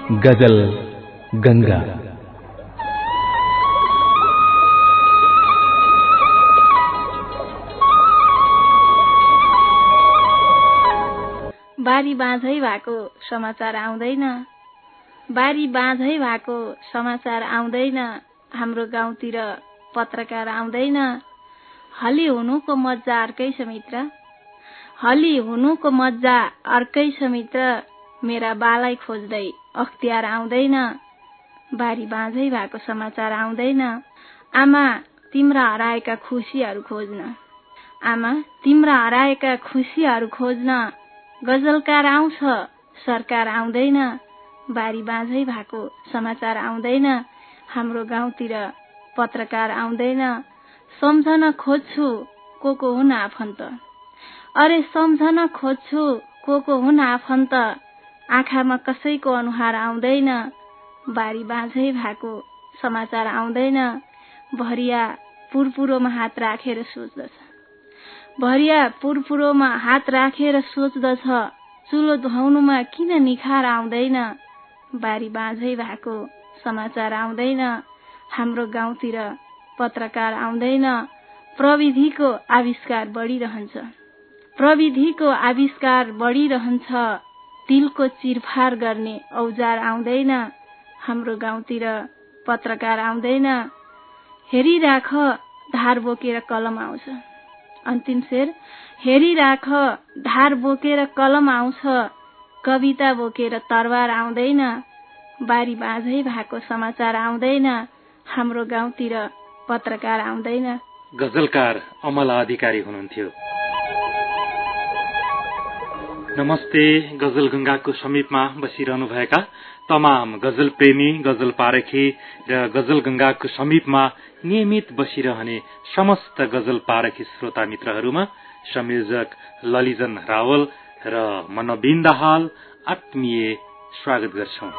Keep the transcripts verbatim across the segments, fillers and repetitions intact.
गजल गंगा। बारी बाँझै भएको समाचार आउँदैन, बारी बाँझै भएको समाचार आउँदैन, हाम्रो गाउँतिर पत्रकार आउँदैन। हली हुनुको मजा अर्कै छ मित्र, हली हुनुको मजा अर्कै छ मित्र, मेरा बालाई खोज्दै अख्तियार आउँदैन। बारी बाँझै भएको समाचार आउँदैन, आमा तिम्रा हराएका खुसीहरू खोज्न, आमा तिम्रा हराएका खुसीहरू खोज्न, गजलकार आउँछ सरकार आउँदैन। बारी बाँझै भएको समाचार आउँदैन, हाम्रो गाउँतिर पत्रकार आउँदैन। सम्झन खोज्छु को को हुन् आफन्त, अरे सम्झन खोज्छु को को हुन् आफन्त, आँखामा कसैको अनुहार आउँदैन। बारी बाँझै भएको समाचार आउँदैन, भरिया पुरपुरोमा हात राखेर सोच्दछ, भरिया पुरपुरोमा हात राखेर सोच्दछ, चुलो धुवाउनुमा किन निखार आउँदैन। बारी बाँझै भएको समाचार आउँदैन, हाम्रो गाउँतिर पत्रकार आउँदैन। प्रविधिको आविष्कार बढिरहन्छ, प्रविधिको आविष्कार बढिरहन्छ, दिलको चिरफार गर्ने औजार आउँदैन। हाम्रो गाउँतिर पत्रकार आउँदैन। हेरिराख धार बोकेर कलम आउँछ, अन्तिम शेर, हेरिराख धार बोकेर कलम आउँछ, कविता बोकेर तरबार आउँदैन। बारी बाँझै भएको समाचार आउँदैन, हाम्रो गाउँतिर पत्रकार आउँदैन। गजलकार अमला अधिकारी हुनुहुन्थ्यो। नमस्ते। गजल गंगाको समीपमा बसिरहनुभएका तमाम गजल प्रेमी, गजल पारखी र गजल गंगाको समीपमा नियमित बसिरहने समस्त गजल पारखी श्रोता मित्रहरूमा संयोजक ललिजन रावल र म नवीन दाहाल आत्मीय स्वागत गर्छौं।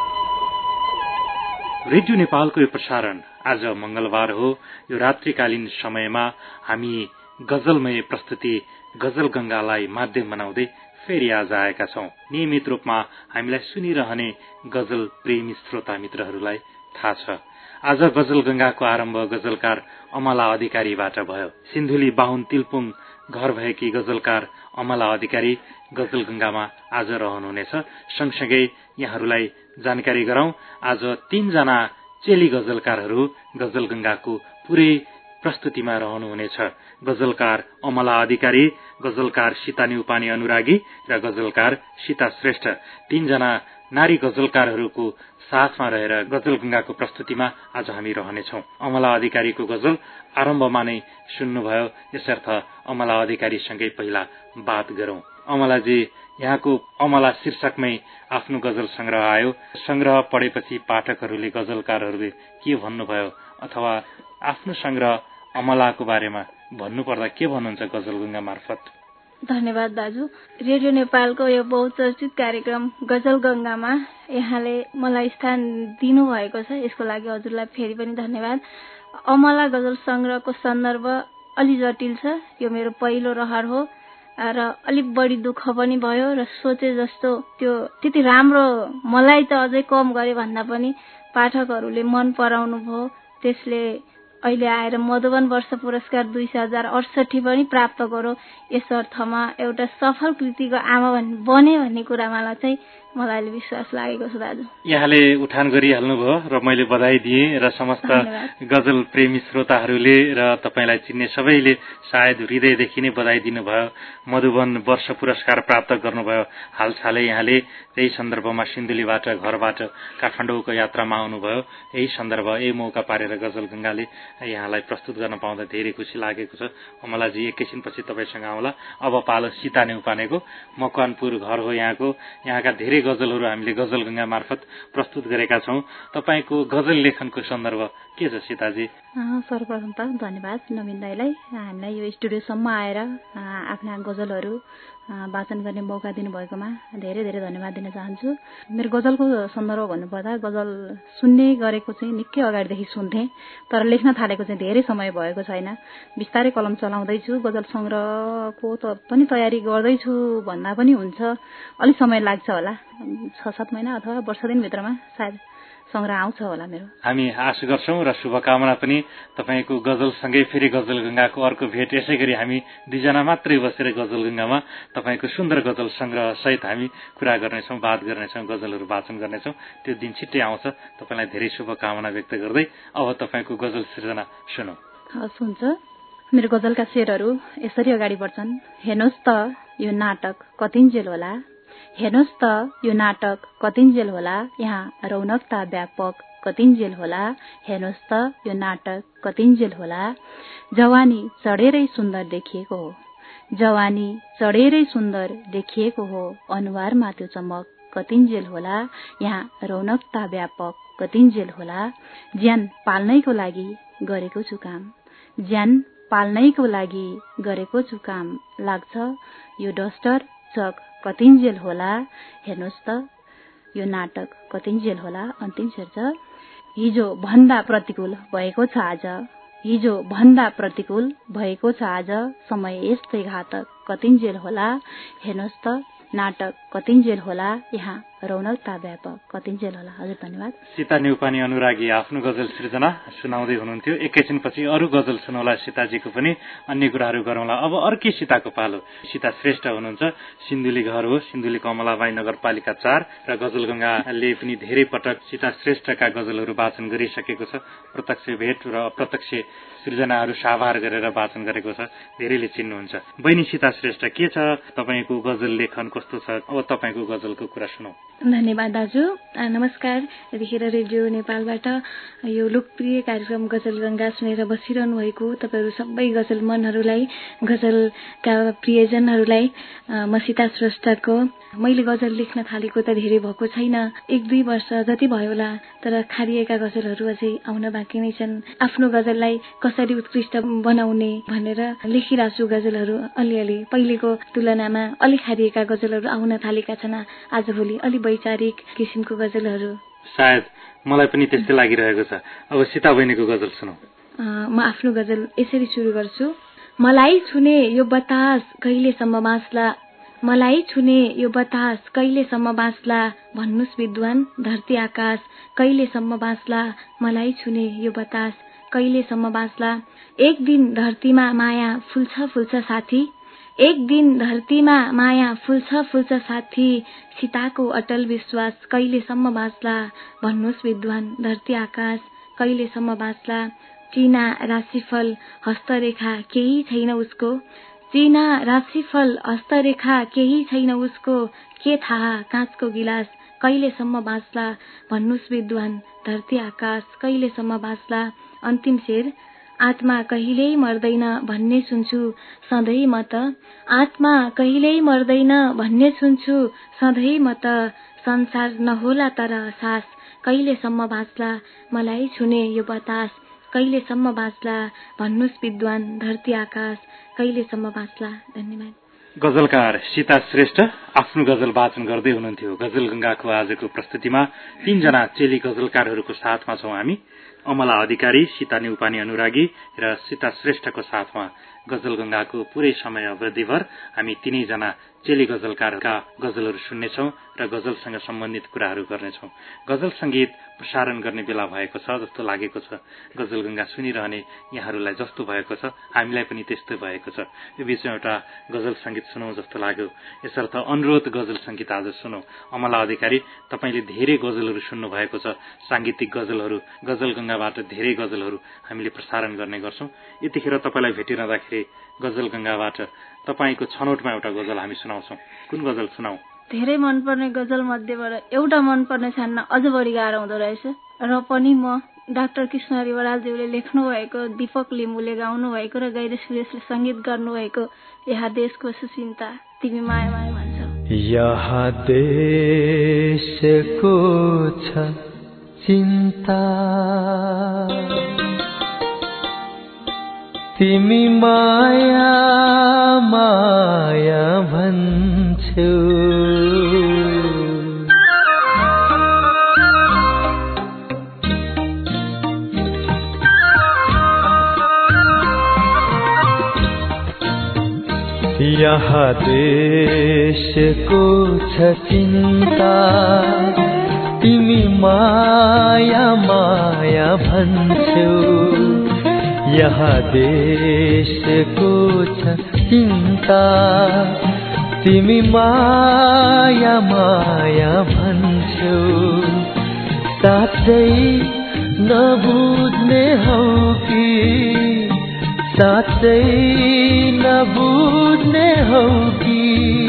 रेडियो नेपालको यो प्रसारण आज मंगलबार हो। यो रात्रिकालीन समयमा हामी गजलमय प्रस्तुति गजल गंगालाई माध्यम बनाउँदै फेरि आज आएका छौं। नियमित रूपमा हामीलाई सुनिरहने गजल प्रेमी श्रोता मित्रहरूलाई थाहा छ, आज गजल गंगाको आरम्भ गजलकार अमला अधिकारीबाट भयो। सिन्धुली बाहुन तिलपुङ घर भएकी गजलकार अमला अधिकारी गजल गंगामा आज रहनुहुनेछ। सँगसँगै यहाँहरूलाई जानकारी गराउँ, आज तीनजना चेली गजलकारहरू गजल गंगाको पुरै प्रस्तुतिमा रहनुहुनेछ। गजलकार अमला अधिकारी, गजलकार सीता न्युपाने अनुरागी र गजलकार सीता श्रेष्ठ, तीनजना नारी गजलकारहरूको साथमा रहेर गजल गंगाको प्रस्तुतिमा आज हामी रहनेछौं। अमला अधिकारीको गजल आरम्भमा नै सुन्नुभयो, यसर्थ अमला अधिकारीसँगै पहिला बात गरौं। अमलाजी, यहाँको अमला शीर्षकमै आफ्नो गजल संग्रह आयो। संग्रह पढेपछि पाठकहरूले, गजलकारहरूले के भन्नुभयो, अथवा आफ्नो संग्रह अमलाको बारेमा भन्नुपर्दा के भन्नुहुन्छ गजल गंगा मार्फत? धन्यवाद दाजु। रेडियो नेपालको यो बहुचर्चित कार्यक्रम गजल गंगामा यहाँले मलाई स्थान दिनुभएको छ, यसको लागि हजुरलाई फेरि पनि धन्यवाद। अमला गजल संग्रहको सन्दर्भ अलि जटिल छ, यो मेरो पहिलो रहर हो र अलिक बढी दुःख पनि भयो र सोचे जस्तो त्यो त्यति राम्रो मलाई त अझै कम गरे भन्दा पनि पाठकहरूले मन पराउनु भयो। त्यसले अहिले आएर मधुबन वर्ष पुरस्कार दुई हजार अडसठी पनि प्राप्त गरो, यस अर्थमा एउटा सफल कृतिको आमा बने भन्ने कुरामा चाहिँ मलाई अहिले विश्वास लागेको छ दाजु। यहाँले उठान गरिहाल्नुभयो र मैले बधाई दिएँ र समस्त गजल प्रेमी श्रोताहरूले र तपाईलाई चिन्ने सबैले सायद हृदयदेखि नै बधाई दिनुभयो। मधुबन वर्ष पुरस्कार प्राप्त गर्नुभयो हालसालै यहाँले, त्यही सन्दर्भमा सिन्धुलीबाट घरबाट काठमाडौँको यात्रामा आउनुभयो। यही सन्दर्भ, यही मौका पारेर गजल गंगाले यहाँलाई प्रस्तुत गर्न पाउँदा धेरै खुसी लागेको छ। अमलाजी, एकैछिनपछि तपाईसँग आउला। अब पालो सीता न्युपानेको। मकवानपुर घर हो यहाँको। यहाँका धेरै गजलहरू हामीले गजल गंगा मार्फत प्रस्तुत गरेका छौं। तपाईको गजल लेखनको सन्दर्भ के छ सीताजी? सर्वप्रथम त धन्यवाद नवीन दाईलाई हामीलाई यो स्टुडियोसम्म आएर आफ्ना गजलहरू वाचन गर्ने मौका दिनुभएकोमा धेरै धेरै धन्यवाद दिन चाहन्छु। मेरो गजलको सन्दर्भ भन्नुपर्दा गजल सुन्ने गरेको चाहिँ निकै अगाडिदेखि सुन्थेँ, तर लेख्न थालेको चाहिँ धेरै समय भएको छैन। बिस्तारै कलम चलाउँदैछु, गजल सङ्ग्रहको त पनि तयारी गर्दैछु भन्दा पनि हुन्छ, अलिक समय लाग्छ होला, छ सात महिना अथवा वर्ष दिनभित्रमा सायद सङ्ग्रह आउँछ होला मेरो। हामी आशा गर्छौँ र शुभकामना पनि तपाईँको गजलसँगै फेरि गजलगङ्गाको अर्को भेट। यसै गरी हामी दुईजना मात्रै बसेर गजलगङ्गामा तपाईँको सुन्दर गजल सङ्ग्रह सहित हामी कुरा गर्नेछौँ, बात गर्नेछौँ, गजलहरू वाचन गर्नेछौँ। त्यो दिन छिट्टै आउँछ। तपाईँलाई धेरै शुभकामना व्यक्त गर्दै अब तपाईँको गजल सृजना सुनौ। हस्, हुन्छ। मेरो गजलका शेरहरू यसरी अगाडि बढ्छन्। हेर्नुहोस् त यो नाटक कतिन्जेल होला, हेर्नुहोस् त यो नाटक कतिन्जेल होला, यहाँ रौनकता व्यापक कतिन्जेल होला, हेर्नुहोस् त यो नाटक कतिन्जेल होला। जवानी चढेरै सुन्दर देखिएको हो, जवानी चढेरै सुन्दर देखिएको हो, अनुहारमा त्यो चमक कतिन्जेल होला, यहाँ रौनकता व्यापक कतिन्जेल होला। ज्यान पाल्नैको लागि गरेको छु काम, ज्यान पाल्नैको लागि गरेको छु काम, लाग्छ यो डस्टर चक कतिन्जेल होला, हेर्नुहोस् त यो नाटक कतिन्जेल होला। अन्तिम शेर छ। हिजो भन्दा प्रतिकूल भएको छ आज, हिजो भन्दा प्रतिकूल भएको छ आज, समय यस्तै घातक कतिन्जेल होला, हेर्नुहोस् त नाटक कतिन्जेल होला, यहाँ रौनकता व्यापक कतिन्जेल होला। हजुर धन्यवाद। सीता न्यौपाने अनुरागी आफ्नो गजल सृजना सुनाउँदै हुनुहुन्थ्यो। एकैछिनपछि अरू गजल सुनाउला सीताजीको पनि, अन्य कुराहरू गरौँला। अब अर्कै सीताको पालो। सीता श्रेष्ठ हुनुहुन्छ, सिन्धुली घर हो, सिन्धुली कमलाबाई नगरपालिका चार र गजलगङ्गाले पनि धेरै पटक सीता श्रेष्ठका गजलहरू वाचन गरिसकेको छ। प्रत्यक्ष भेट र अप्रत्यक्ष सृजनाहरू साभार गरेर वाचन गरेको छ, धेरैले चिन्नुहुन्छ। बहिनी सीता श्रेष्ठ, के छ तपाईँको गजल लेखन, कस्तो छ? अब तपाईँको गजलको कुरा सुनौ। धन्यवाद दाजु। नमस्कार। यतिखेर रेडियो नेपालबाट यो लोकप्रिय कार्यक्रम गजलगङ्गा सुनेर बसिरहनु भएको तपाईँहरू सबै गजल मनहरूलाई, गजलका प्रियजनहरूलाई म सीता श्रेष्ठको मैले गजल लेख्न थालेको त धेरै भएको छैन, एक दुई वर्ष जति भयो होला, तर खारिएका गजलहरू अझै आउन बाँकी नै छन्। आफ्नो गजललाई कसरी उत्कृष्ट बनाउने भनेर लेखिरहेको छु गजलहरू अलिअलि। पहिलेको तुलनामा अलिक खारिएका गजलहरू आउन थालेका छन् आजभोलि, अलि वैचारिक किसिमको गजलहरू। सायद मलाई पनि त्यस्तै लागिरहेको छ। अब सीता बहिनीको गजल सुनौ। म आफ्नो गजल यसरी सुरु गर्छु। मलाई छुने यो बतास कहिलेसम्म बाँच्ला, मलाई छुने यो बतास कहिलेसम्म बाँच्ला, भन्नुस् विद्वान धरती आकाश कहिलेसम्म बाँच्ला, मलाई छुने यो बतास कहिलेसम्म बाँच्ला। एक दिन धरतीमा माया फुल्छ फुल्छ साथी, एक दिन धरतीमा माया फुल्छ फुल्छ साथी, सीताको अटल विश्वास कहिलेसम्म बाँच्ला, भन्नुस् विद्वान धरती आकाश कहिलेसम्म बाँच्ला। चिना राशिफल हस्तरेखा केही छैन उसको, चिना राशिफल हस्तरेखा केही छैन उसको, के थाहा काँचको गिलास कहिलेसम्म बाँच्ला, भन्नुस् विद्वान धरती आकाश कहिलेसम्म बाँच्ला। अन्तिम शेर। आत्मा कहिल्यै मर्दैन भन्ने सुन्छु सधैँ म त, आत्मा कहिल्यै मर्दैन भन्ने सुन्छु सधैँ म त, संसार नहोला तर सास कहिलेसम्म बाँच्ला, मलाई छुने यो बतास कहिलेसम्म बाँच्ला, भन्नुस् विद्वान धरती आकाश कहिलेसम्म बाँच्ला। धन्यवाद। गजलकार सीता श्रेष्ठ आफ्नो गजल वाचन गर्दै हुनुहुन्थ्यो। गजलगङ्गाको आजको प्रस्तुतिमा तीनजना चेली गजलकारहरूको साथमा छौं हामी। अमला अधिकारी, सीता न्यौपाने अनुरागी र सीता श्रेष्ठको साथमा गजलगङ्गाको पूरै समय अवधिभर हामी तीनैजना चेली गजलकारका गजलहरू सुन्नेछौं र गजलसँग सम्बन्धित कुराहरू गर्नेछौं। गजल संगीत प्रसारण गर्ने बेला भएको छ जस्तो लागेको छ। गजलगङ्गा सुनिरहने यहाँहरूलाई जस्तो भएको छ, हामीलाई पनि त्यस्तै भएको छ। यो बीचमा एउटा गजल संगीत सुनौ जस्तो लाग्यो। यसर्थ अनुरोध गजल संगीत आज सुनौ। अमला अधिकारी, तपाईले धेरै गजलहरू सुन्नु भएको छ, सांगीतिक गजलहरू, गजलगङ्गाबाट धेरै गजलहरू हामीले प्रसारण गर्ने गर्छौं। यतिखेर तपाईलाई भेटिरहँदाखेरि गजलगङ्गाबाट तपाईको छनौटमा एउटा गजल हामी सुनाउँछौं। कुन गजल सुनाऊ? धेरै मनपर्ने गजल मध्येबाट एउटा मनपर्ने छान्न अझ बढी गाह्रो हुँदो रहेछ, र पनि म डाक्टर कृष्णहरि बरालज्यूले लेख्नु भएको, दीपक लिम्बुले गाउनु भएको र गैरी सुरेशले संगीत गर्नु भएको यहाँ देशको सुचिन्ता तिमी माया माया भन्छौ। यहाँ देशको छ चिन्ता तिमी माया माया भन्छौ यहाँ देशको छ चिन्ता तिमी माया माया भन्छौ यहाँ देशको छ चिन्ता तिमी माया माया भन्छौ साँच्चै नबुझ्ने हौ कि साँच्चै नबुझ्ने हौ कि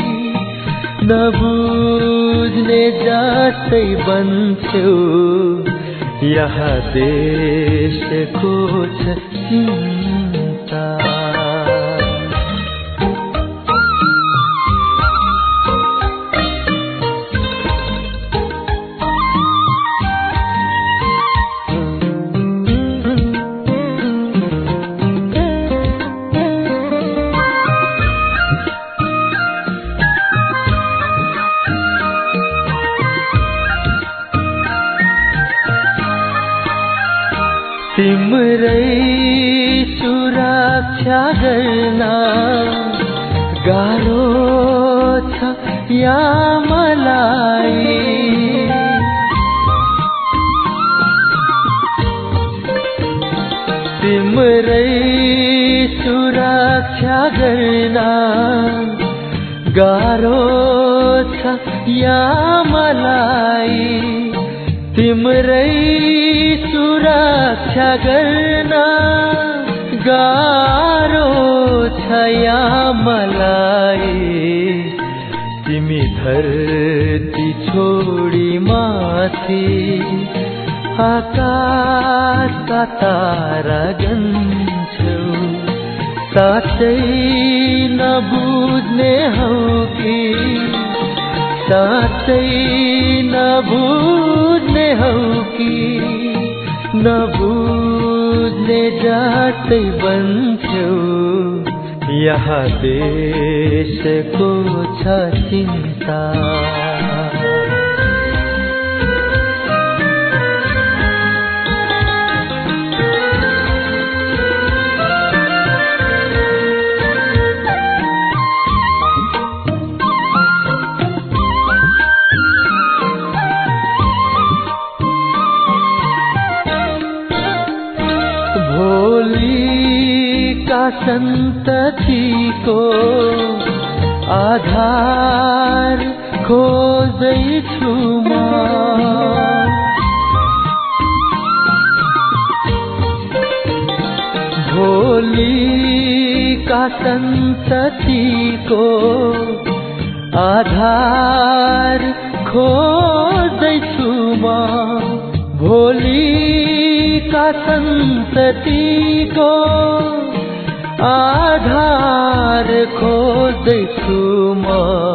नबुझ्ने जस्तै बन्छौ यहाँ देशको छ चिन्ता तिम्रै सुरक्षा गर्न गाह्रो छ या मलाई तिम्रै सुरक्षा गर्न गाह्रो छ या मलाई तिम्रै सुरक्षा गर्न गाह्रो छ या मलाई तिमी धरती छोडी माथि आकाशका तारा गन्छौ साँच्चै नबुझ्ने हौ कि साँच्चै नबुझ्ने हौ कि नबुझ्ने जस्तै बन्छौ यहाँ देशको छ चिन्ता सन्ततिको आधार खोज्दैछु म भोलिका सन्ततिको आधार खोज्दैछु म भोलिका सन्ततिको आधार खोज्दैछु म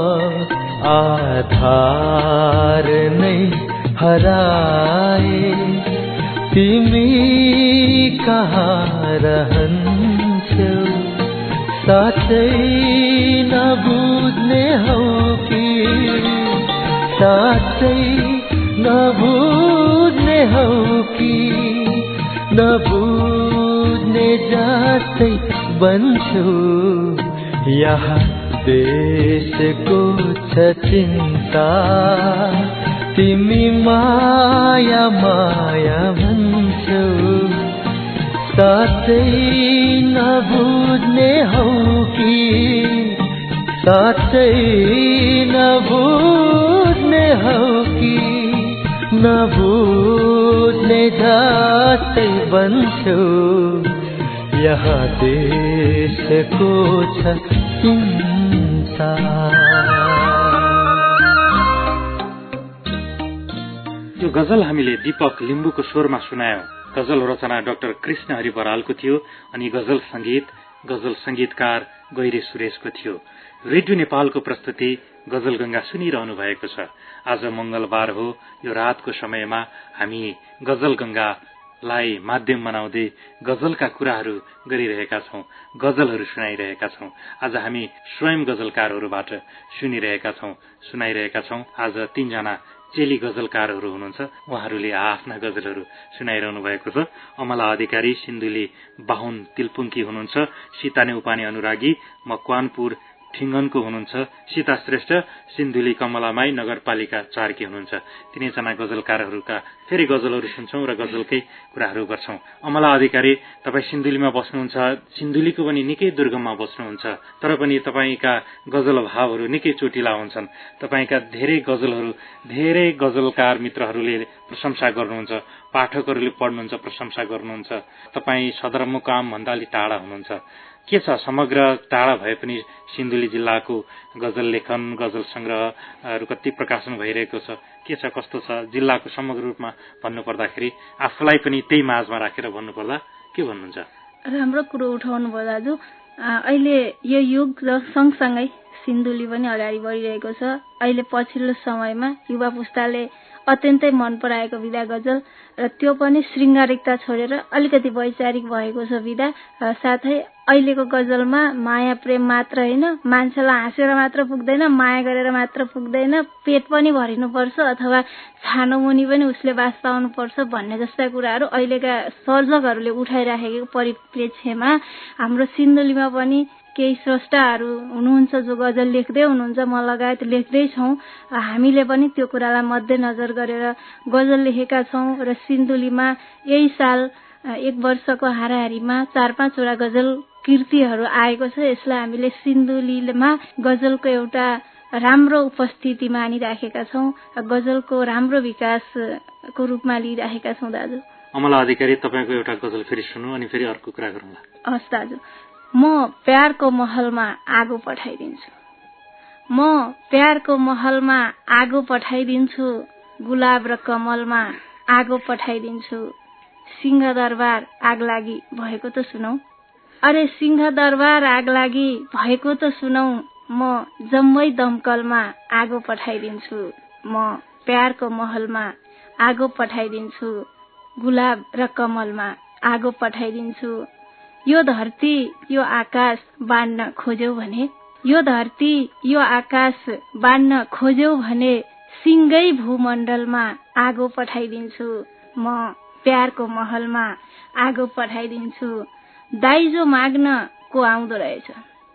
आधार नै हराए तिमी कहाँ रहन्छौ साँच्चै नबुझ्ने हौ कि साँच्चै नबुझ्ने हौ कि नबुझ्ने जस्तै बन्छौ यहाँ देशको छ चिन्ता तिमी माया माया भन्छौ साँच्चै नबुझ्ने हौ कि साँच्चै नबुझ्ने हौ कि नबुझ्ने जस्तै बन्छौ यहाँ देशको छ चिन्ता यो गजल हामीले दीपक लिम्बुको स्वरमा सुनायौं गजल रचना डाक्टर कृष्ण हरि बरालको थियो अनि गजल संगीत गजल संगीतकार गैरे सुरेशको थियो रेडियो नेपालको प्रस्तुति गजल गंगा सुनिरहनु भएको छ आज मंगलबार हो यो रातको समयमा हामी गजल गंगा लाई माध्यम बनाउँदै गजलका कुराहरू गरिरहेका छौं, गजलहरू सुनाइरहेका छौं। आज हामी स्वयं गजलकारहरूबाट सुनिरहेका छौं, सुनाइरहेका छौं। आज तीनजना चेली गजलकारहरू हुनुहुन्छ, उहाँहरूले आफ्ना गजलहरू सुनाइरहनु भएको छ। अमला अधिकारी सिन्धुली बाहुन तिलपुङ्की हुनुहुन्छ, सीता नेउपाने अनुरागी मकवानपुर ठिङ्गनको हुनुहुन्छ, सीता श्रेष्ठ सिन्धुली कमलामाई नगरपालिका चारकी हुनुहुन्छ। तीनैजना गजलकारहरूका फेरि गजलहरू सुन्छौं र गजलकै कुराहरू गर्छौं। अमला अधिकारी, तपाईँ सिन्धुलीमा बस्नुहुन्छ, सिन्धुलीको पनि निकै दुर्गममा बस्नुहुन्छ, तर पनि तपाईँका गजल भावहरू निकै चोटिला हुन्छन्। तपाईँका धेरै गजलहरू धेरै गजलकार मित्रहरूले प्रशंसा गर्नुहुन्छ, पाठकहरूले पढ्नुहुन्छ, प्रशंसा गर्नुहुन्छ। तपाईँ सदरमुकाम भन्दा अलि टाढा हुनुहुन्छ। के छ, समग्र टाढा भए पनि सिन्धुली जिल्लाको गजल लेखन, गजल संग्रहहरू कति प्रकाशन भइरहेको छ, के छ, कस्तो छ? जिल्लाको समग्र रूपमा भन्नुपर्दाखेरि आफूलाई पनि त्यही माझमा राखेर भन्नुपर्दा के भन्नुहुन्छ? राम्रो कुरो उठाउनु भयो दाजु। अहिले यो युग र सँगसँगै सिन्धुली पनि अगाडि बढिरहेको छ। अहिले पछिल्लो समयमा युवा पुस्ताले अत्यन्तै मन पराएको विधा गजल, र त्यो पनि श्रृङ्गारिकता छोडेर अलिकति वैचारिक भएको छ विधा। साथै अहिलेको गजलमा माया प्रेम मात्र होइन, मान्छेलाई हाँसेर मात्र पुग्दैन, माया गरेर मात्र पुग्दैन, पेट पनि भरिनुपर्छ अथवा छानो मुनि पनि उसले बास पाउनुपर्छ भन्ने जस्ता कुराहरू अहिलेका सर्जकहरूले उठाइराखेको परिप्रेक्ष्यमा हाम्रो सिन्धुलीमा पनि केही स्रष्टाहरू हुनुहुन्छ जो गजल लेख्दै हुनुहुन्छ, म लगायत लेख्दैछौँ। हामीले पनि त्यो कुरालाई मध्यनजर गरेर गजल लेखेका छौँ र सिन्धुलीमा यही साल एक वर्षको हाराहारीमा चार पाँचवटा गजल कृतिहरू आएको छ। यसलाई हामीले सिन्धुलीमा गजलको एउटा राम्रो उपस्थिति मानिराखेका छौँ, गजलको राम्रो विकासको रूपमा लिइराखेका छौँ दाजु। अमला अधिकारी, तपाईँको एउटा गजल फेरि सुनौँ अनि फेरि अर्को कुरा गरौँला। हस् दाजु। म प्यारको महलमा आगो पठाइदिन्छु, म प्यारको महलमा आगो पठाइदिन्छु, गुलाब र कमलमा आगो पठाइदिन्छु, सिंहदरबार आग लागि भएको त सुनौ, अरे सिंहदरबार आग लागि भएको त सुनौ, म जम्मै दमकलमा आगो पठाइदिन्छु, म प्यारको महलमा आगो पठाइदिन्छु, गुलाब र कमलमा आगो पठाइदिन्छु। यो धरती यो आकाश बाँड्न खोज्यौ भने, यो धरती यो आकाश बाँड्न खोज्यौ भने, सिंगै भूमण्डलमा आगो पठाइदिन्छु, म प्यारको महलमा आगो पठाइदिन्छु। दाइजो माग्न को आउँदो रहेछ,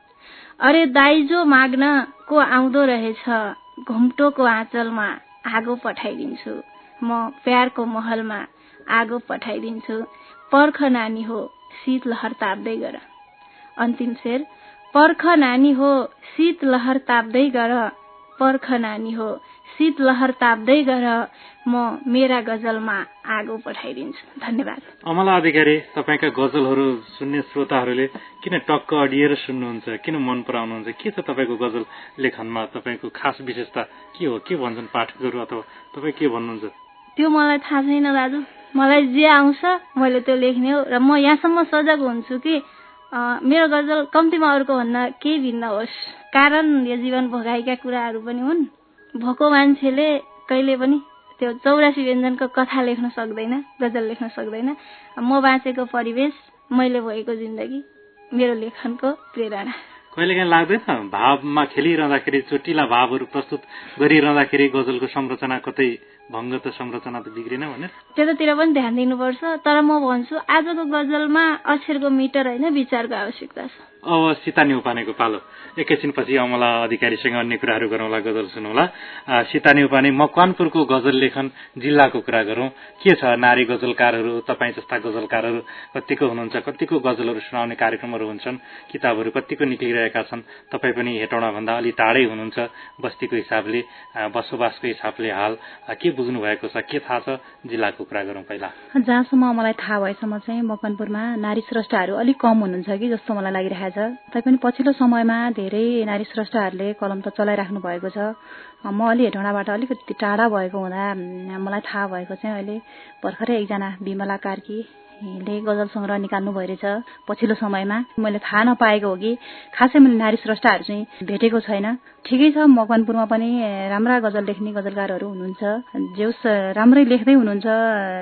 अरे दाइजो माग्न को आउँदो रहेछ, घुम्टोको आँचलमा आगो पठाइदिन्छु, म प्यारको महलमा आगो पठाइदिन्छु। पर्ख नानी हो शीत लहर ताप्दै गर, अन्तिम शेर, पर्ख नानी हो शीत लहर ताप्दै गर, पर्ख नानी हो शीत लहर ताप्दै गर, म मेरा गजलमा आगो पठाइदिन्छु। धन्यवाद। अमला अधिकारी, तपाईँका गजलहरू सुन्ने श्रोताहरूले किन टक्क अडिएर सुन्नुहुन्छ, किन मन पराउनुहुन्छ? के छ तपाईँको गजल लेखनमा? तपाईँको खास विशेषता के हो? के भन्छन् पाठकहरू अथवा तपाईँ के भन्नुहुन्छ? त्यो मलाई थाहा छैन दाजु। मलाई जे आउँछ मैले त्यो लेख्ने हो, र म यहाँसम्म सजग हुन्छु कि मेरो गजल कम्तीमा अरूको भन्दा केही भिन्न होस्। कारण यो जीवन भोगाइका कुराहरू पनि हुन्। भोको मान्छेले कहिले पनि त्यो चौरासी व्यञ्जनको कथा लेख्न सक्दैन, गजल लेख्न सक्दैन। म बाँचेको परिवेश, मैले भएको जिन्दगी मेरो लेखनको प्रेरणा। कहिलेकाहीँ लाग्दैन भावमा खेलिरहँदाखेरि, चोटिला भावहरू प्रस्तुत गरिरहँदाखेरि गजलको संरचना कतै भङ्ग त संरचना त बिग्रेन भनेर? त्यतातिर पनि ध्यान दिनुपर्छ। तर म भन्छु आजको गजलमा अक्षरको मिटर होइन, विचारको आवश्यकता छ। अब सीता न्यौपानेको पालो। एकैछिनपछि अमला अधिकारीसँग अन्य कुराहरू गरौँला, गजल सुनौला। सीता न्यौपाने मकवानपुरको गजल लेखन जिल्लाको कुरा गरौँ। के छ, नारी गजलकारहरू, तपाईँ जस्ता गजलकारहरू कतिको हुनुहुन्छ? कतिको गजलहरू सुनाउने कार्यक्रमहरू हुन्छन्, किताबहरू कतिको निक्लिरहेका छन्? तपाईँ पनि हेटौँडाभन्दा अलि टाढै हुनुहुन्छ, बस्तीको हिसाबले, बसोबासको हिसाबले हाल के बुझ्नु भएको छ, के थाहा छ? जिल्लाको कुरा गरौँ पहिला। जहाँसम्म मलाई थाहा भएसम्म चाहिँ मकवानपुरमा नारी स्रष्टाहरू अलिक कम हुनुहुन्छ कि जस्तो मलाई लागिरहेको छ। तैपनि पछिल्लो समयमा धेरै नारी स्रष्टाहरूले कलम त चलाइराख्नु भएको छ। म अलि हेटौँडाबाट अलिकति टाढा भएको हुँदा मलाई थाहा भएको चाहिँ अहिले भर्खरै एकजना विमला कार्कीले गजल सङ्ग्रह निकाल्नु भइरहेछ पछिल्लो समयमा। मैले थाहा नपाएको हो कि खासै मैले नारी स्रष्टाहरू चाहिँ भेटेको छैन। ठिकै छ, मकवानपुरमा पनि राम्रा गजल लेख्ने गजलकारहरू हुनुहुन्छ, जेउस राम्रै लेख्दै हुनुहुन्छ।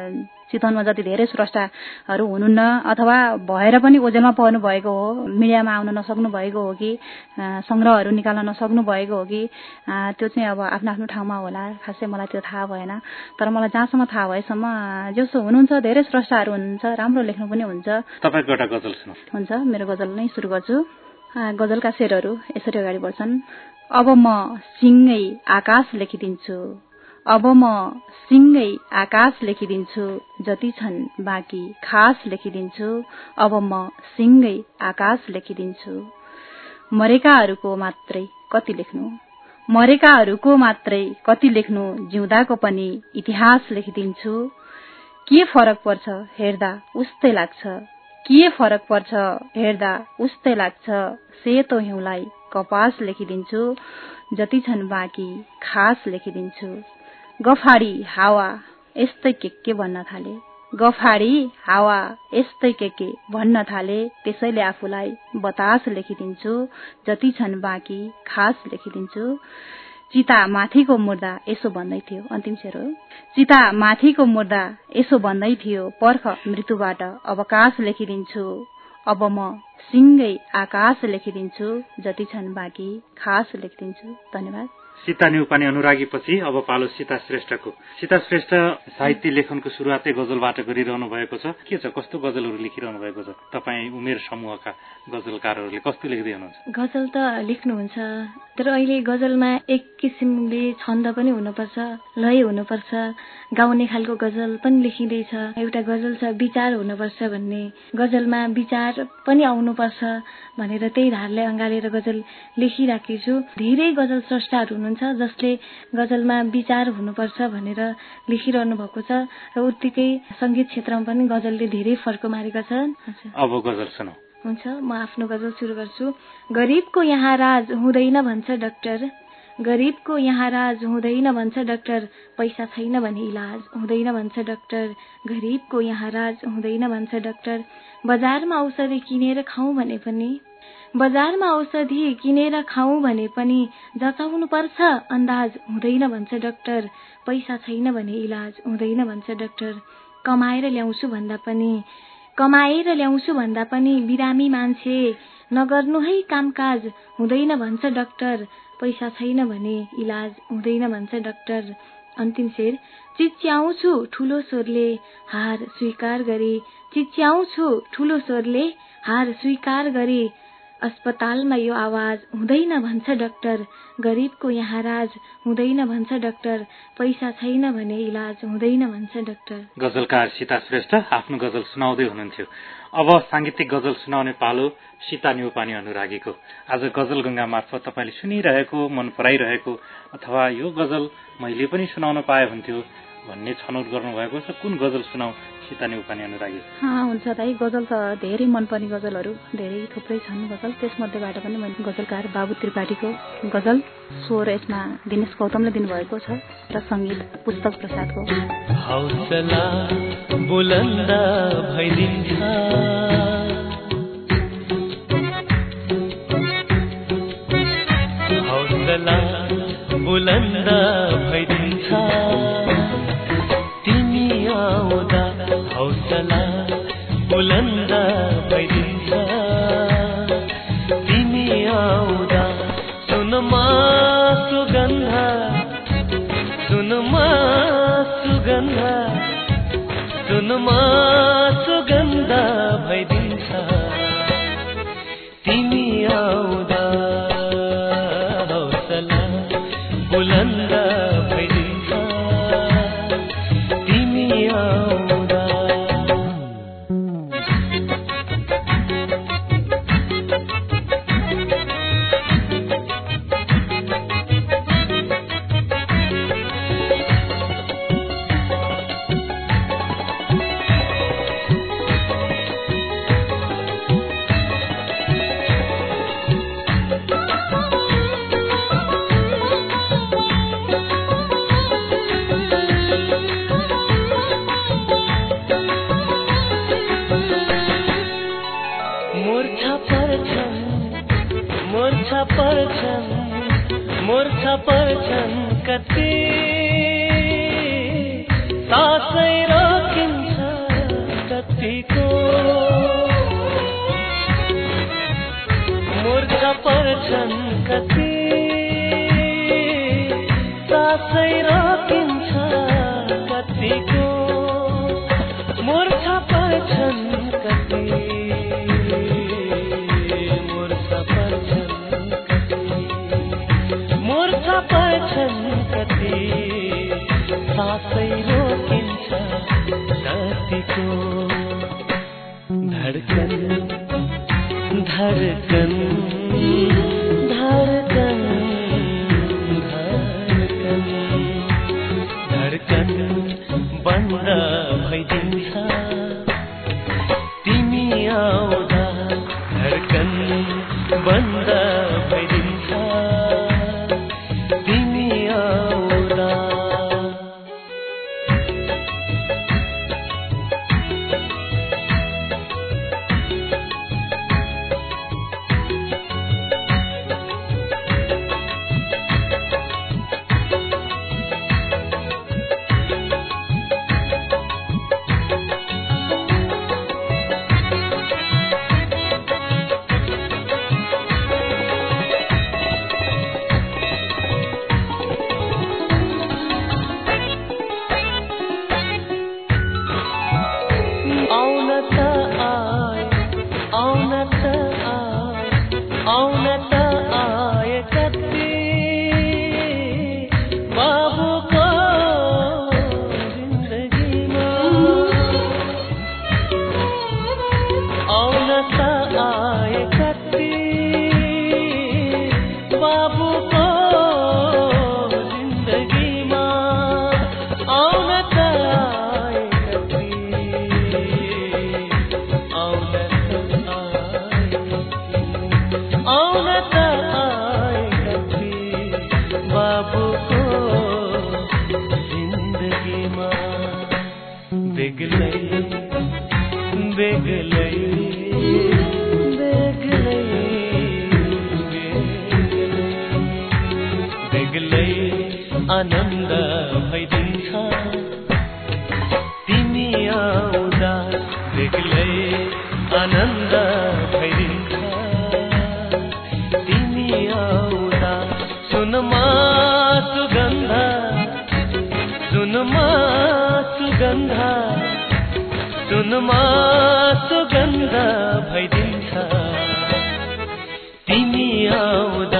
चितवनमा जति धेरै स्रष्टाहरू हुनुहुन्न अथवा भएर पनि ओजेलमा पर्नु भएको हो, मिडियामा आउन नसक्नु भएको हो कि संग्रहहरू निकाल्न नसक्नु भएको हो कि त्यो चाहिँ अब आफ्नो आफ्नो ठाउँमा होला, खासै मलाई त्यो थाहा भएन। तर मलाई जहाँसम्म थाहा भएसम्म जसो हुनुहुन्छ धेरै स्रष्टाहरू हुनुहुन्छ, राम्रो लेख्नु पनि हुन्छ। तपाईको एउटा गजल सुनाउ। हुन्छ, मेरो गजल नै सुरु गर्छु। गजलका शेरहरू यसरी अगाडि बढ्छन्। अब म सिंगै आकाश लेखिदिन्छु, अब म सिंगै आकाश लेखिदिन्छु, जति छन् बाँकी खास लेखिदिन्छु, अब म सिंगै आकाश लेखिदिन्छु। मरेकाहरूको मात्रै कति लेख्नु, मरेकाहरूको मात्रै कति लेख्नु, जिउँदाको पनि इतिहास लेखिदिन्छु। के फरक पर्छ हेर्दा उस्तै लाग्छ, के फरक पर्छ हेर्दा उस्तै लाग्छ, सेतो हिउँलाई कपास लेखिदिन्छु, जति छन् बाँकी खास लेखिदिन्छु। गफाडी हावा यस्तै के के भन्न थाले, गफाडी हावा यस्तै के के भन्न थाले, त्यसैले आफूलाई बतास लेखिदिन्छु, जति छन् बाँकी खास लेखिदिन्छु। चिता माथिको मुर्दा यसो भन्दै थियो, अन्तिम शेर हो। चिता माथिको मुर्दा यसो भन्दै थियो, पर्ख मृत्युबाट अवकाश लेखिदिन्छु, अब म सिंगै आकाश लेखिदिन्छु, जति छन् बाँकी खास लेखिदिन्छु। धन्यवाद। सीता न्युपाने अनुरागीपछि अब पालो सीता श्रेष्ठको। सीता श्रेष्ठ साहित्य लेखनको सुरुवातै गजलबाट गरिरहनु भएको छ। के छ, कस्तो गजलहरू लेखिरहनु भएको छ? तपाईँ उमेर समूहका गजलकारहरूले कस्तो लेख्दै हुनुहुन्छ? गजल त लेख्नुहुन्छ, तर अहिले गजलमा एक किसिमले छन्द पनि हुनुपर्छ, लय हुनुपर्छ, गाउने खालको गजल पनि लेखिँदैछ। एउटा गजल छ विचार हुनुपर्छ भन्ने, गजलमा विचार पनि आउनुपर्छ भनेर त्यही धारले अँगालेर गजल लेखिराखेको छु। धेरै गजल स्रष्टाहरू हुनुहुन्छ जसले गजलमा विचार हुनुपर्छ भनेर लेखिरहनु भएको छ र उत्तिकै संगीत क्षेत्रमा पनि गजलले धेरै फर्क मारेका छन्। अब गजल सुनौ। हुन्छ, म आफ्नो गजल सुरु गर्छु। गरिबको यहाँ राज हुँदैन भन्छ डाक्टर, गरिबको यहाँ राज हुँदैन भन्छ डाक्टर, पैसा छैन भने इलाज हुँदैन भन्छ डाक्टर, गरिबको यहाँ राज हुँदैन भन्छ डाक्टर। बजारमा औषधि किनेर खाउँ भने पनि, बजारमा औषधि किनेर खाउँ भने पनि, जचाउनु पर्छ अन्दाज हुँदैन भन्छ डाक्टर, पैसा छैन भने इलाज हुँदैन भन्छ डाक्टर। कमाएर ल्याउँछु भन्दा पनि, कमाएर ल्याउँछु भन्दा पनि बिरामी मान्छे, नगर्नु है कामकाज हुँदैन भन्छ डाक्टर, पैसा छैन भने इलाज हुँदैन भन्छ डाक्टर। अन्तिम शेर। चिच्याउँछु ठुलो स्वरले हार स्वीकार गरी, चिच्याउँछु ठुलो स्वरले हार स्वीकार गरी, अस्पतालमा यो आवाज हुँदैन भन्छ डाक्टर, गरिबको यहाँ राज हुँदैन भन्छ डाक्टर, पैसा छैन भने इलाज हुँदैन भन्छ डाक्टर। गजलकार सीता श्रेष्ठ आफ्नो गजल सुनाउँदै हुनुहुन्थ्यो। अब सांगीतिक गजल सुनाउने पालो सीता न्युपाने अनुरागीको। आज गजल गंगा मार्फत तपाईँले सुनिरहेको, मन पराइरहेको अथवा यो गजल मैले पनि सुनाउन पाए हुन्थ्यो भन्ने छनौट गर्नुभएको छ, कुन गजल सुनाऊ सीता न्युपाने अनुरागी? हुन्छ दाइ, गजल त धेरै मनपर्ने गजलहरू धेरै थुप्रै छन् गजल, त्यसमध्येबाट पनि मैले गजलकार बाबु त्रिपाठीको गजल, स्वर यसमा दिनेश गौतमले दिनुभएको छ र सङ्गीत पुस्तक प्रसादको। हौसला बुलन्द भइदिन्छ, हौसला बुलन्द भइदिन्छ, तिमी आउँदा हौसला बुलन्द भइदिन्छ, तिमी आउँदा सुनमा सुगन्ध, सुनमा सुगन्ध, सुनमा सुगन्ध भइदिन्छ, तिमी आउँदा हौसला बुलन्द भइदिन्छ, तिमी आउँदा। मूर्छा पर्छन् कति, सासै रोकिन्छ सासै रोकिन्छ धरतीको धडकन धडकन धडकन धडकन धडकन बन्द भइदिन्छ तिमी आउँदा धडकन बन्द भइदिन्छ तिमी आउँदा आनन्द भइदिन्छ तिमी आउँदा बेग्लै आनन्द भइदिन्छ तिमी आउँदा सुनमा सुगन्ध सुनमा सुगन्ध सुनमा सुगन्ध भइदिन्छ तिमी आउँदा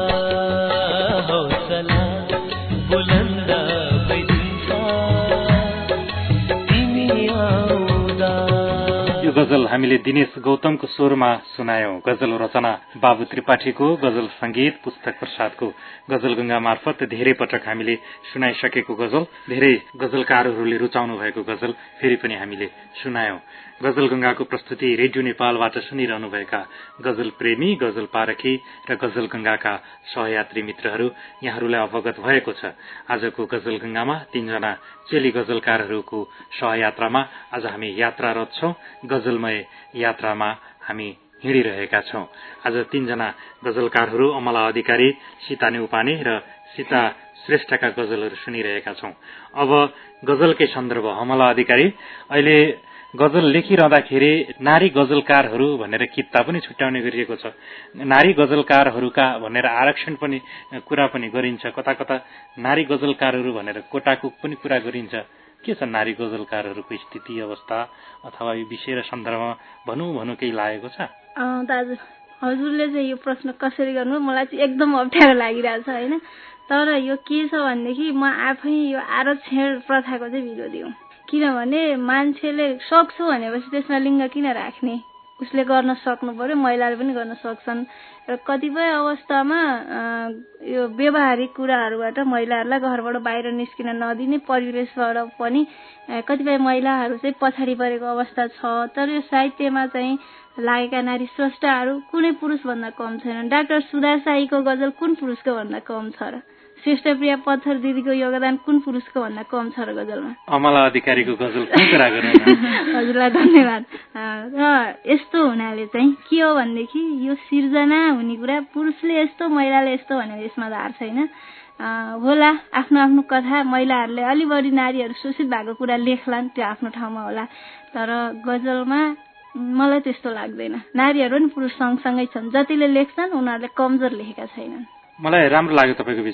गजल हामीले दिनेश गौतमको स्वरमा सुनायौं। गजल रचना बाबु त्रिपाठीको, गजल संगीत पुस्तक प्रसादको। गजल गंगा मार्फत धेरै पटक हामीले सुनाइसकेको गजल, धेरै गजलकारहरूले रुचाउनु भएको गजल फेरि पनि हामीले सुनायौं। गजल गंगाको प्रस्तुति रेडियो नेपालबाट सुनिरहनुभएका गजल प्रेमी, गजल पारखी र गजल गंगाका सहयात्री मित्रहरू यहाँहरूलाई अवगत भएको छ। आजको गजल गंगामा तीनजना चेली गजलकारहरूको सहयात्रामा आज हामी यात्रारत छौं। गजलमय यात्रामा हामी हिँडिरहेका छौं। आज तीनजना गजलकारहरू अमला अधिकारी, सीता नेउपाने र सीता श्रेष्ठका गजलहरू सुनिरहेका छौं। अब गजलकै सन्दर्भ, अमला अधिकारी, अहिले गजल लेखिरहँदाखेरि नारी गजलकारहरू भनेर कित्ता पनि छुट्याउने गरिएको छ। नारी गजलकारहरूका भनेर आरक्षण पनि कुरा पनि गरिन्छ, कता कता नारी गजलकारहरू भनेर कोटाको पनि कुरा गरिन्छ। के छ नारी गजलकारहरूको स्थिति अवस्था अथवा यो विषय र सन्दर्भमा भनौँ भनौँ केही लागेको छ? दाजु, हजुरले चाहिँ यो प्रश्न कसरी गर्नु मलाई चाहिँ एकदम अप्ठ्यारो लागिरहेछ होइन। तर यो के छ भनेदेखि म आफै यो आरक्षण प्रथाको चाहिँ विरोधी हुँ। किनभने मान्छेले सक्छु भनेपछि त्यसमा लिङ्ग किन राख्ने, उसले गर्न सक्नु पर्यो, महिलाले पनि गर्न सक्छन्। र कतिपय अवस्थामा यो व्यवहारिक कुराहरूबाट महिलाहरूलाई घरबाट बाहिर निस्किन नदिने परिवेशबाट पनि कतिपय महिलाहरू चाहिँ पछाडि परेको अवस्था छ। तर यो साहित्यमा चाहिँ लागेका नारी स्रष्टाहरू कुनै पुरुषभन्दा कम छैनन्। डाक्टर सुधा साईको गजल कुन पुरुषको भन्दा कम छ र? श्रेष्ठ प्रिया पत्थर दिदीको योगदान कुन पुरुषको भन्दा कम छ र गजलमा? अमला अधिकारीको गजल कुन कुरा गर्नु? हजुरलाई धन्यवाद। र यस्तो हुनाले चाहिँ के हो भनेदेखि यो सिर्जना हुने कुरा पुरुषले यस्तो महिलाले यस्तो भनेर यसमा धार छैन। होला आफ्नो आफ्नो कथा, महिलाहरूले अलि बढी नारीहरू शोषित भएको कुरा लेख्लान्, त्यो आफ्नो ठाउँमा होला। तर गजलमा मलाई त्यस्तो लाग्दैन। नारीहरू पनि पुरुष सँगसँगै छन्, जतिले लेख्छन् उनीहरूले कमजोर लेखेका छैनन्। मलाई राम्रो लाग्यो तपाईको विचार।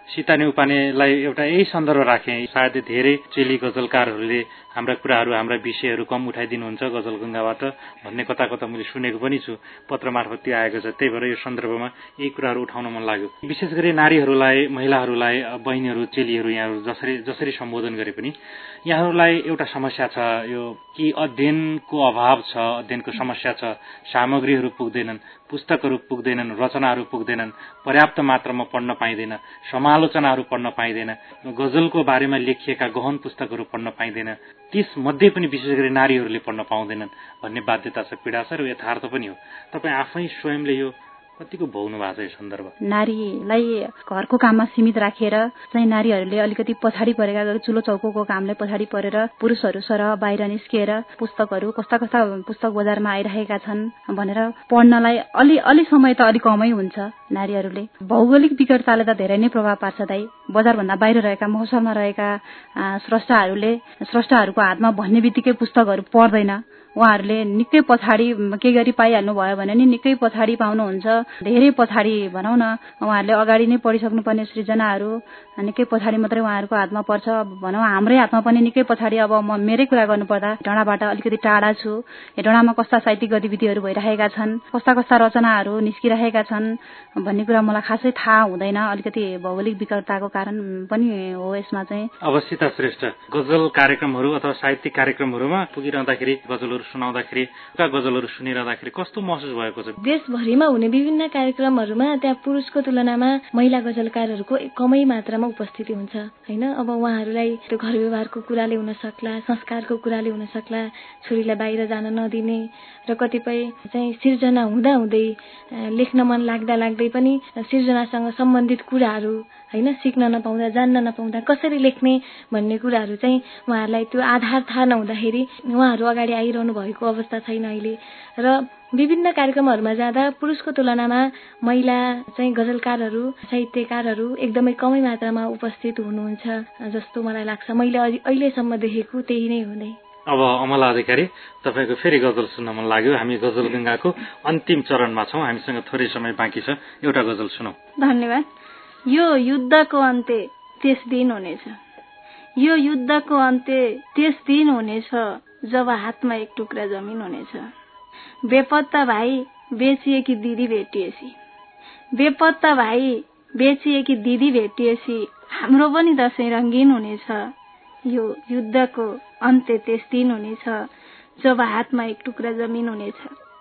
सीता न्यौपानेलाई एउटा यही सन्दर्भ राखेँ, सायद धेरै चेली गजलकारहरूले हाम्रा कुराहरू हाम्रा विषयहरू कम उठाइदिनुहुन्छ गजलगंगाबाट भन्ने कता कता मैले सुनेको पनि छु, पत्र मार्फत त्यो आएको छ। त्यही भएर यो सन्दर्भमा यही कुराहरू उठाउन मन लाग्यो। विशेष गरी नारीहरूलाई, महिलाहरूलाई, बहिनीहरू, चेलीहरू यहाँहरू जसरी जसरी सम्बोधन गरे पनि यहाँहरूलाई एउटा समस्या छ, यो कि अध्ययनको अभाव छ, अध्ययनको समस्या छ, सामग्रीहरू पुग्दैनन्, पुस्तकहरू पुग्दैनन्, रचनाहरू पुग्दैनन्, पर्याप्त मात्रामा पढ्न पाइँदैन, समालोचनाहरू पढ्न पाइँदैन, गजलको बारेमा लेखिएका गहन पुस्तकहरू पढ्न पाइँदैन, तीस मध्ये पनि विशेष गरी नारीहरूले पढ्न पाउँदैनन् भन्ने बाध्यता छ, पीडा छ र यथार्थ पनि हो। तपाईँ आफै स्वयंले यो कतिको भोग्नु भएको छ यो सन्दर्भ? नारीलाई घरको काममा सीमित राखेर चाहिँ नारीहरूले अलिकति पछाडि परेका, चुलो चौकोको कामले पछाडि परेर पुरुषहरू सरह बाहिर निस्किएर पुस्तकहरू कस्ता कस्ता पुस्तक बजारमा आइरहेका छन् भनेर पढ्नलाई अलि अलि समय त अलिक कमै हुन्छ। नारीहरूले भौगोलिक विकटताले त धेरै नै प्रभाव पार्छ दाइ। बजारभन्दा बाहिर रहेका, मौसममा रहेका स्रष्टाहरूले स्रष्टाहरूको हातमा भन्ने बित्तिकै पुस्तकहरू पढ्दैन। उहाँहरूले निकै पछाडि के गरी पाइहाल्नु भयो भने नि निकै पछाडि पाउनुहुन्छ, धेरै पछाडि भनौँ न। उहाँहरूले अगाडि नै पढिसक्नुपर्ने सृजनाहरू निकै पछाडि मात्रै उहाँहरूको हातमा पर्छ भनौँ। हाम्रै हातमा पनि निकै पछाडि। अब म मेरै कुरा गर्नुपर्दा डाँडाबाट अलिकति टाढा छु, यो डाँडामा कस्ता साहित्यिक गतिविधिहरू भइरहेका छन्, कस्ता कस्ता रचनाहरू निस्किरहेका छन् भन्ने कुरा मलाई खासै थाहा हुँदैन। अलिकति भौगोलिक विकटताको कारण पनि हो यसमा चाहिँ। अब सीता श्रेष्ठ, गजल कार्यक्रमहरू अथवा साहित्यिक कार्यक्रमहरूमा पुगिरहँदाखेरि, गजलहरू सुनाउँदाखेरि, गजलहरू सुनिरहँदाखेरि कस्तो महसुस भएको छ? देशभरिमा हुने विभिन्न कार्यक्रमहरूमा त्यहाँ पुरुषको तुलनामा महिला गजलकारहरूको कमै मात्रामा उपस्थिति हुन्छ हैन। अब उहाँहरूलाई त्यो घर व्यवहारको कुराले हुन सक्ला, संस्कारको कुराले हुन सक्ला, छोरीलाई बाहिर जान नदिने र कतिपय चाहिँ सिर्जना हुँदा हुँदै लेख्न मन लाग्दा लाग्दै पनि सिर्जनासँग सम्बन्धित कुराहरू हैन सिक्न नपाउँदा, जान्न नपाउँदा कसरी लेख्ने भन्ने कुराहरू चाहिँ उहाँहरूलाई त्यो आधार थाहा नहुँदाखेरि उहाँहरू अगाडि आइरहनु भएको अवस्था छैन अहिले। र विभिन्न कार्यक्रमहरूमा जाँदा पुरुषको तुलनामा महिला चाहिँ गजलकारहरू, साहित्यकारहरू एकदमै कमै मात्रामा उपस्थित हुनुहुन्छ जस्तो मलाई लाग्छ। मैले अहिलेसम्म देखेको त्यही नै हो नै। अब अमला अधिकारी, तपाईँको फेरि गजल सुन्न मन लाग्यो। हामी गजलगंगाको अन्तिम चरणमा छौँ, हामीसँग थोरै समय बाँकी छ, एउटा गजल सुनौ। धन्यवाद। यो युद्धको अन्त्य त्यस दिन हुनेछ, यो युद्धको अन्त्य त्यस दिन हुनेछ जब हातमा एक टुक्रा जमिन हुनेछ। बेपत्ता भाइ बेचिएकी दिदी भेटिएसी, बेपत्ता भाइ बेचिएकी दिदी भेटिएसी हाम्रो पनि दशैं रंगीन हुनेछ। यो युद्धको अन्त्य त्यस दिन हुनेछ जब हातमा एक टुक्रा जमिन हुनेछ।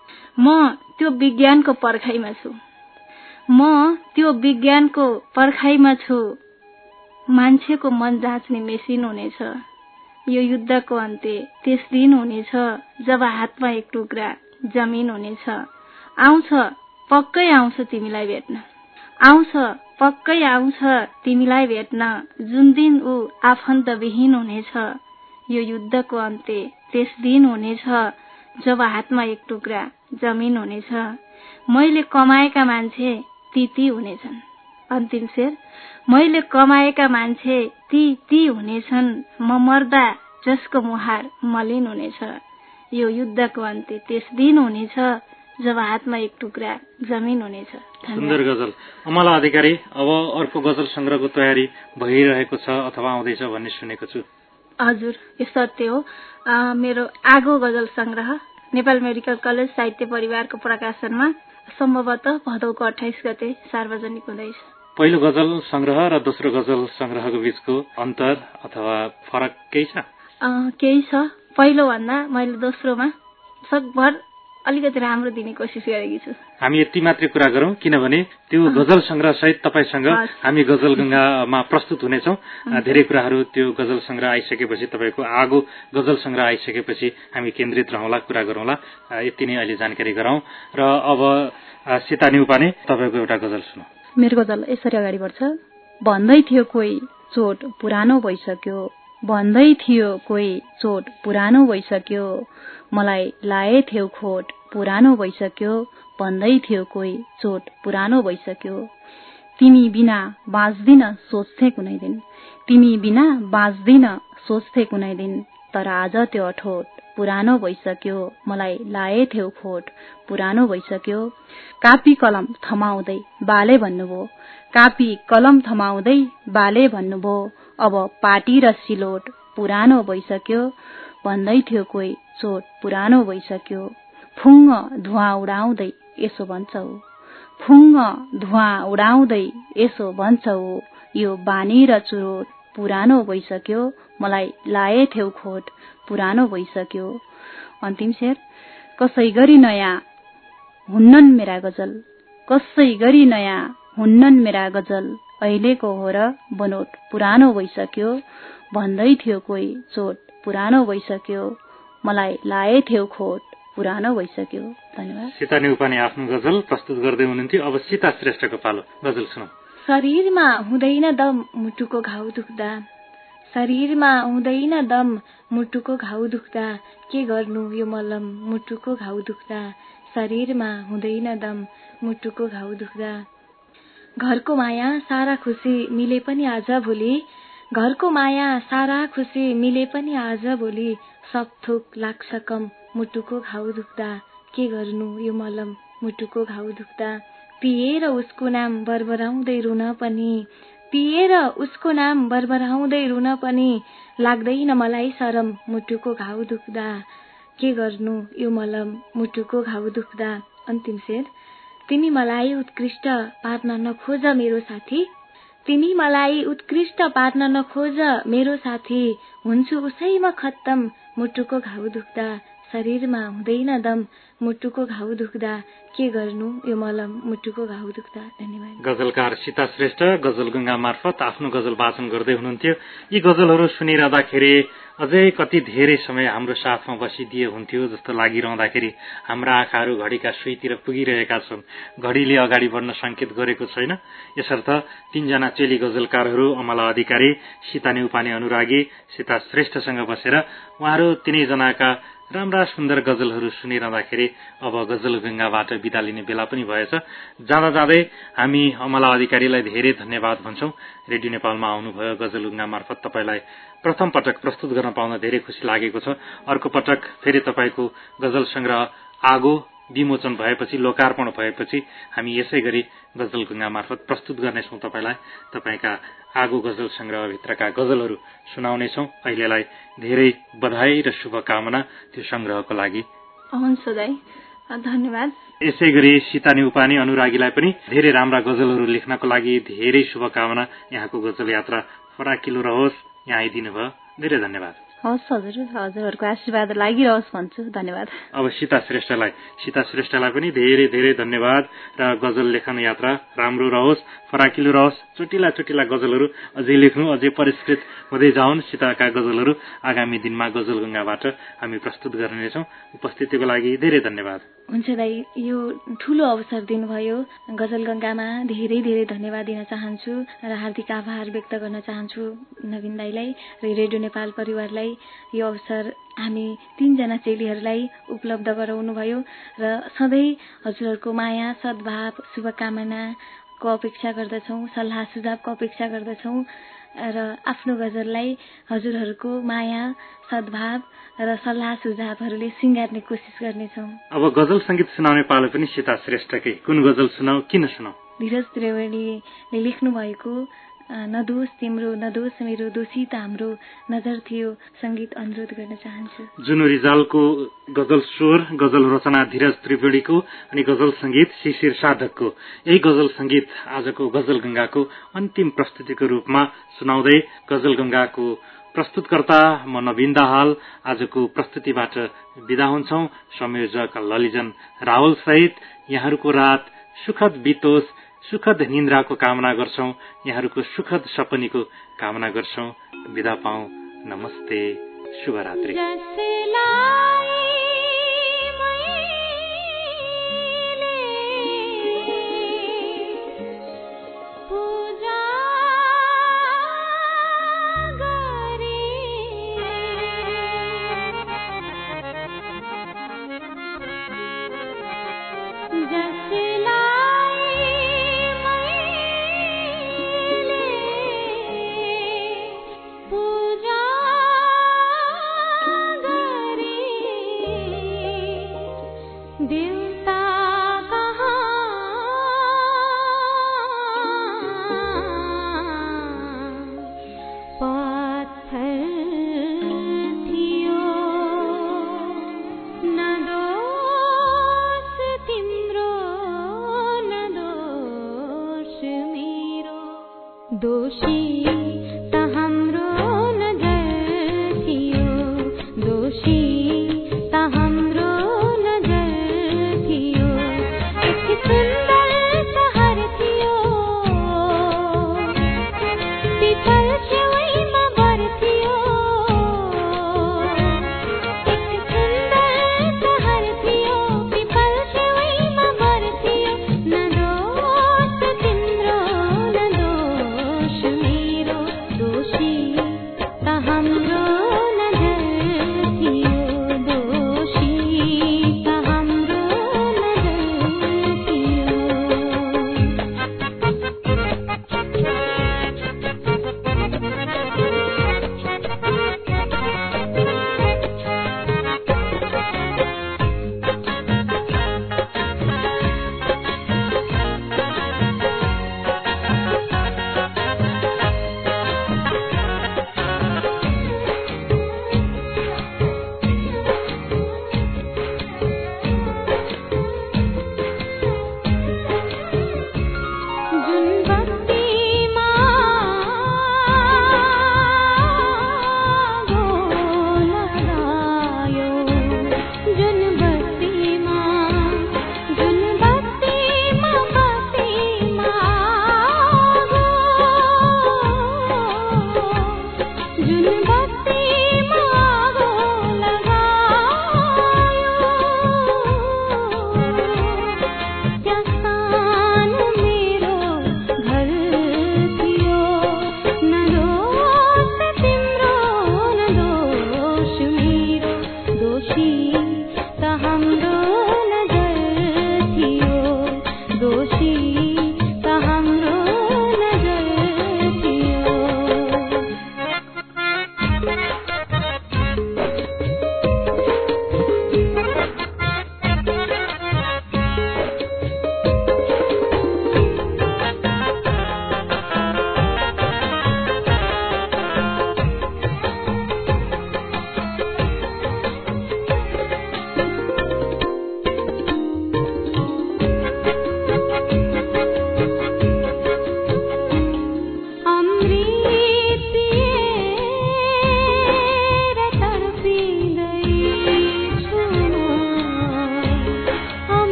म त्यो विज्ञानको पर्खाइमा छु, म त्यो विज्ञानको पर्खाइमा छु, मान्छेको मन जाँच्ने मेसिन हुनेछ। यो युद्धको अन्त्य त्यस दिन हुनेछ जब हातमा एक टुक्रा जमिन हुनेछ। आउँछ पक्कै आउँछ तिमीलाई भेट्न, आउँछ पक्कै आउँछ तिमीलाई भेट्न, जुन दिन ऊ आफन्तविहीन हुनेछ। यो युद्धको अन्त्य त्यस दिन हुनेछ जब हातमा एक टुक्रा जमिन हुनेछ। मैले कमाएका मान्छे ती ती हुनेछन्। अन्तिम शेर, मैले कमाएका मान्छे ती ती हुनेछन्, म मर्दा जसको मुहार मलिन हुनेछ। यो युद्धको अन्त्य त्यस दिन हुनेछ जब हातमा एक टुक्रा जमिन हुनेछ। सुन्दर गजल। अमला अधिकारी, अब अर्को गजल संग्रहको तयारी भइरहेको छ अथवा आउँदैछ भन्ने सुनेको छु। हजुर, यो सत्य हो। आ, मेरो आगो गजल संग्रह नेपाल मेडिकल कलेज साहित्य परिवारको प्रकाशनमा सम्भवतः भदौको अठाइस गते सार्वजनिक हुँदैछ। पहिलो गजल संग्रह र दोस्रो गजल संग्रहको बीचको अन्तर अथवा फरक केही छ? केही छ। पहिलो भन्दा मैले दोस्रोमा सकभर अलिकति राम्रो दिने कोसिस गरेकी छु। हामी यति मात्रै कुरा गरौँ, किनभने त्यो गजल संग्रह सहित तपाईसँग हामी गजलगंगामा प्रस्तुत हुनेछौँ। धेरै कुराहरू त्यो गजल संग्रह आइसकेपछि, तपाईँको आगो गजल संग्रह आइसकेपछि हामी केन्द्रित रहौँला, कुरा गरौँला। यति नै अहिले जानकारी गराउँ। र अब सीता न्यौपाने, तपाईँको एउटा गजल सुनौ। मेरो गजल यसरी अगाडि बढ्छ। भन्दै थियो कोही चोट पुरानो भइसक्यो, भन्दै थियो कोही चोट पुरानो भइसक्यो, मलाई लाए थियो खोट पुरानो भइसक्यो, भन्दै थियो कोही चोट पुरानो भइसक्यो। तिमी बिना बाँच्दिन सोच्थे कुनै दिन, तिमी बिना बाँच्दिन सोच्थे कुनै दिन, तर आज त्यो अठोट पुरानो भइसक्यो, मलाई लाए थियो खोट पुरानो भइसक्यो। कापी कलम थमाउँदै बाले भन्नुभयो, कापी कलम थमाउँदै बाले भन्नुभयो, अब पाटी र सिलोट पुरानो भइसक्यो, भन्दै थियो कोही चोट पुरानो भइसक्यो। फुङ्ग धुवा उडाउँदै यसो भन्छौ, फुङ्ग धुवा उडाउँदै यसो भन्छौ, यो बानी र चुरोट पुरानो भइसक्यो, मलाई लाए थियो खोट पुरानो भइसक्यो। अन्तिम शेर, कसै गरी नयाँ हुन्नन् मेरा गजल, कसै गरी नयाँ हुन्नन् मेरा गजल, अहिलेको हो र बनोट पुरानो भइसक्यो, भन्दै थियो कोही चोट पुरानो भइसक्यो, मलाई लाए थियो खोट पुरानो भइसक्यो। धन्यवाद। सीता न्यौपाने आफ्नो गजल प्रस्तुत गर्दै हुनुहुन्थ्यो। अब सीता श्रेष्ठको पालो, गजल सुनौ। शरीरमा हुँदैन दम मुटुको घाउ दुख्दा, शरीरमा हुँदैन दम मुटुको घाउ दुख्दा, के गर्नु यो मलम मुटुको घाउ दुख्दा, शरीरमा हुँदैन दम मुटुको घाउ दुख्दा। घरको माया सारा खुसी मिले पनि आज भोलि, घरको माया सारा खुसी मिले पनि आज भोलि, सब थोक लाग्छ कम मुटुको घाउ दुख्दा, के गर्नु यो मलम मुटुको घाउ दुख्दा। पिएर उसको नाम बरबराउँदै रुन पनि, पिएर उसको नाम बरबराउँदै रुन पनि, लाग्दैन मलाई शरम मुटुको घाउ दुख्दा, के गर्नु यो मलम मुटुको घाउ दुख्दा। अन्तिम शेर, तिमी मलाई उत्कृष्ट पार्न नखोज मेरो साथी, तिमी मलाई उत्कृष्ट पार्न नखोज मेरो साथी, हुन्छु उसैमा खत्तम मुटुको घाउ दुख्दा, शरीरमा हुँदैन दम मुटुको घाउ दुख्दा, के गर्नु यो मलम मुटुको घाउ दुख्दा। धन्यवाद। गजलकार सीता श्रेष्ठ गजल गंगा मार्फत आफ्नो गजल वाचन गर्दै हुनुहुन्थ्यो। यी गजलहरू सुनिरहँदाखेरि अझै कति धेरै समय हाम्रो साथमा बसिदिए हुन्थ्यो जस्तो लागिरहँदाखेरि हाम्रा आँखाहरू घडीका सुईतिर पुगिरहेका छन्। घडीले अगाडि बढ्न संकेत गरेको छैन। यसर्थ तीनजना चेली गजलकारहरू अमला अधिकारी, सीता न्यौपाने अनुरागी, सीता श्रेष्ठसँग बसेर उहाँहरू तीनैजनाका राम्रा सुन्दर गजलहरू सुनिरहँदाखेरि अब गजल गंगाबाट बिदा लिने बेला पनि भएछ। जाँदा जाँदै हामी अमला अधिकारीलाई धेरै धन्यवाद भन्छौं। रेडियो नेपालमा आउनुभयो गजल गंगा मार्फत तपाईलाई प्रथम पटक प्रस्तुत गर्न पाउन धेरै खुसी लागेको छ। अर्को पटक फेरि तपाईको गजल संग्रह आगो विमोचन भएपछि, लोकार्पण भएपछि हामी यसै गरी गजल गंगा मार्फत प्रस्तुत गर्नेछौं। तपाईलाई तपाईका आगो गजल संग्रहभित्रका गजलहरू सुनाउनेछौं। अहिलेलाई धेरै बधाई र शुभकामना त्यो संग्रहको लागि। हुन्छ दाइ, धन्यवाद। यसै गरी सीता न्यौपाने अनुरागीलाई पनि धेरै राम्रा गजलहरू लेख्नको लागि धेरै शुभकामना। यहाँको गजल यात्रा फराकिलो रहोस्। यहाँ आइदिनु भयो, धेरै धन्यवाद। हस् हजुर, हजुरहरूको आशीर्वाद लागिरहोस् भन्छु। धन्यवाद। अब सीता श्रेष्ठलाई सीता श्रेष्ठलाई पनि धेरै धेरै धन्यवाद र गजल लेखन यात्रा राम्रो रहोस्, फराकिलो रहोस्। चोटिला चोटिला गजलहरू अझै लेख्नु, अझै परिष्कृत हुँदै जाउन् सीताका गजलहरू। आगामी दिनमा गजल गंगाबाट हामी प्रस्तुत गर्नेछौं। उपस्थितिको लागि धेरै धन्यवाद। हुन्छ दाइ, यो ठूलो अवसर दिनुभयो। गजल गंगामा धेरै धेरै धन्यवाद दिन चाहन्छु र हार्दिक आभार व्यक्त गर्न चाहन्छु नवीन दाइलाई र रेडियो नेपाल परिवारलाई। यो अवसर हामी तीनजना चेलीहरूलाई उपलब्ध गराउनु भयो र सधैँ हजुरहरूको माया, सद्भाव, शुभकामनाको अपेक्षा गर्दछौँ, सल्लाह सुझावको अपेक्षा गर्दछौँ र आफ्नो गजललाई हजुरहरूको माया, सद्भाव र सल्लाह सुझावहरूले सिंगार्ने कोसिस गर्नेछौँ। अब गजल संगीत सुनाउने पालो पनि सीता श्रेष्ठकै। कुन गजल सुनाऊ, किन सुनाऊ? धीरज त्रिवेणीले लेख्नु भएको नदोष तिम्रो नदोष मेरो दोषी त हाम्रो नजर थियो संगीत अनुरोध गर्न चाहन्छु। जुनु रिजालको गजल स्वर, गजल रचना धीरज त्रिवेणीको अनि गजल संगीत शिशिर साधकको। यही गजल संगीत आजको गजल गंगाको अन्तिम प्रस्तुतिको रूपमा सुनाउँदै गजल गंगाको प्रस्तुतकर्ता म नवीन दाहाल आजको प्रस्तुतिबाट विदा हुन्छौं। संयोजक ललिजन रावल सहित यहाँहरूको रात सुखद बितोस्, सुखद निन्द्राको कामना गर्छौं, यहाँहरूको सुखद सपनीको कामना गर्छौं। विदा पाऊ। नमस्ते, शुभरात्रि।